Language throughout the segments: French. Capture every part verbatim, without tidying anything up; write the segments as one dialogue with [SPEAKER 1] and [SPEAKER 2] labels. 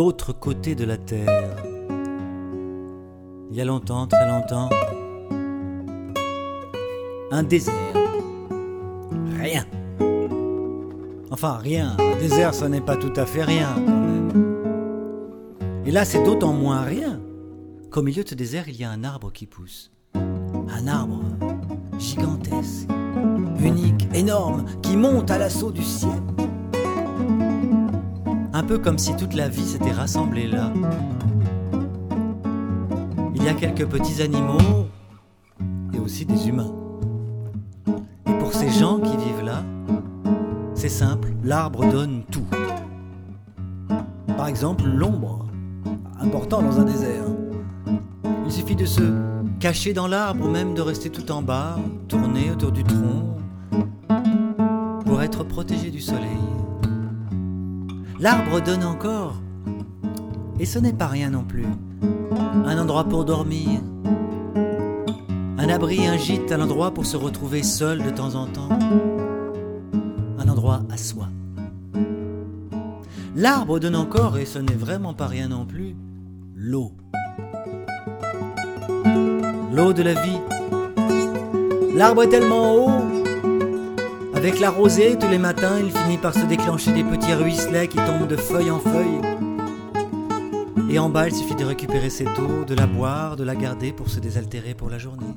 [SPEAKER 1] l'autre côté de la terre. Il y a longtemps, très longtemps, un désert. Rien. Enfin, rien. Un désert, ça n'est pas tout à fait rien, quand même. Et là, c'est d'autant moins rien qu'au milieu de ce désert, il y a un arbre qui pousse. Un arbre gigantesque, unique, énorme, qui monte à l'assaut du ciel. Un peu comme si toute la vie s'était rassemblée là. Il y a quelques petits animaux et aussi des humains. Et pour ces gens qui vivent là, c'est simple, l'arbre donne tout. Par exemple, l'ombre, important dans un désert. Il suffit de se cacher dans l'arbre ou même de rester tout en bas, tourner autour du tronc, pour être protégé du soleil. L'arbre donne encore, et ce n'est pas rien non plus. Un endroit pour dormir, un abri, un gîte, un endroit pour se retrouver seul de temps en temps, un endroit à soi. L'arbre donne encore, et ce n'est vraiment pas rien non plus, l'eau. L'eau de la vie. L'arbre est tellement haut. Avec la rosée, tous les matins, il finit par se déclencher des petits ruisselets qui tombent de feuille en feuille. Et en bas, il suffit de récupérer cette eau, de la boire, de la garder pour se désaltérer pour la journée.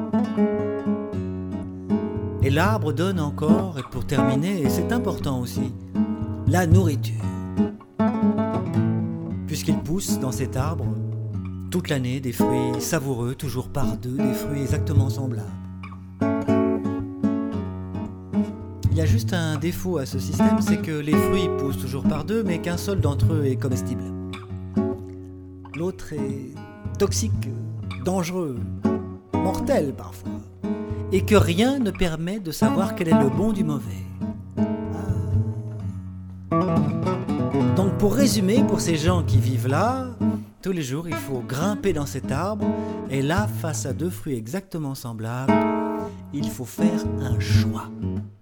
[SPEAKER 1] Et l'arbre donne encore, et pour terminer, et c'est important aussi, la nourriture. Puisqu'il pousse dans cet arbre, toute l'année, des fruits savoureux, toujours par deux, des fruits exactement semblables. Il y a juste un défaut à ce système, c'est que les fruits poussent toujours par deux, mais qu'un seul d'entre eux est comestible. L'autre est toxique, dangereux, mortel parfois, et que rien ne permet de savoir quel est le bon du mauvais. Ah. Donc pour résumer, pour ces gens qui vivent là, tous les jours, il faut grimper dans cet arbre, et là, face à deux fruits exactement semblables, il faut faire un choix.